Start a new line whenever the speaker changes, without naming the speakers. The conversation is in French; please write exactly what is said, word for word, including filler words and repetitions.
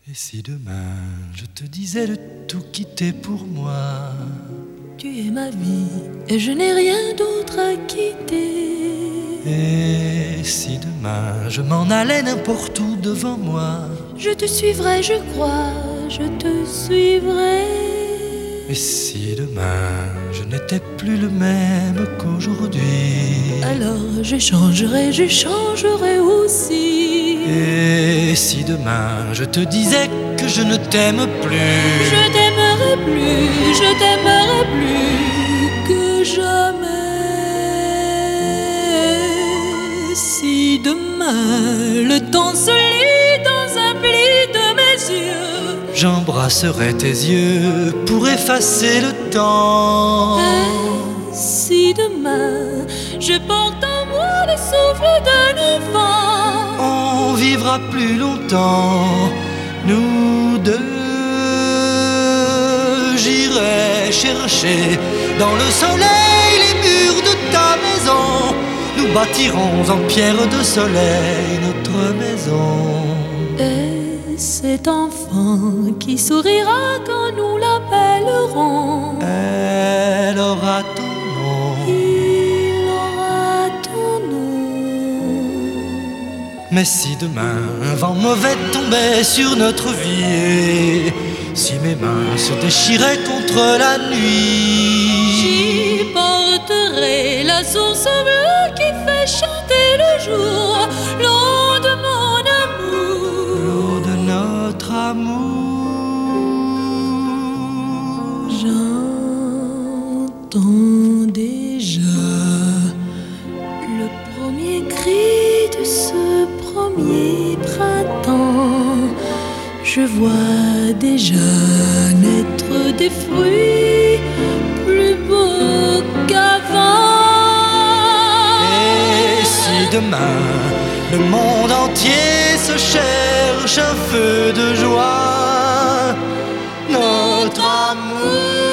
Et si demain je te disais de tout quitter pour moi?
Tu es ma vie et je n'ai rien d'autre à quitter.
Et si demain je m'en allais n'importe où devant moi?
Je te suivrai, je crois, je te suivrai.
Et si demain je n'étais plus le même qu'aujourd'hui?
Alors je changerai, je changerai aussi.
Et si demain je te disais que je ne t'aime plus?
Je t'aimerai plus, je t'aimerai plus que jamais. Si demain le temps se lit dans un pli de mes yeux,
j'embrasserai tes yeux pour effacer le temps.
Et si demain je porte en moi le souffle d'un enfant,
on vivra plus longtemps, nous deux. J'irai chercher dans le soleil les murs de ta maison. Nous bâtirons en pierre de soleil notre maison.
Et cet enfant qui sourira quand nous l'appellerons,
elle aura ton nom.
Il aura ton nom.
Mais si demain un vent mauvais tombait sur notre vie, si mes mains se déchiraient contre la nuit,
j'y porterai la source bleue qui fait chanter le jour, l'eau de mon amour,
l'eau de notre amour.
J'entends déjà le premier cri de ce premier printemps. Je vois déjà naître des fruits plus beaux qu'avant.
Et si demain le monde entier se cherche un feu de joie, notre amour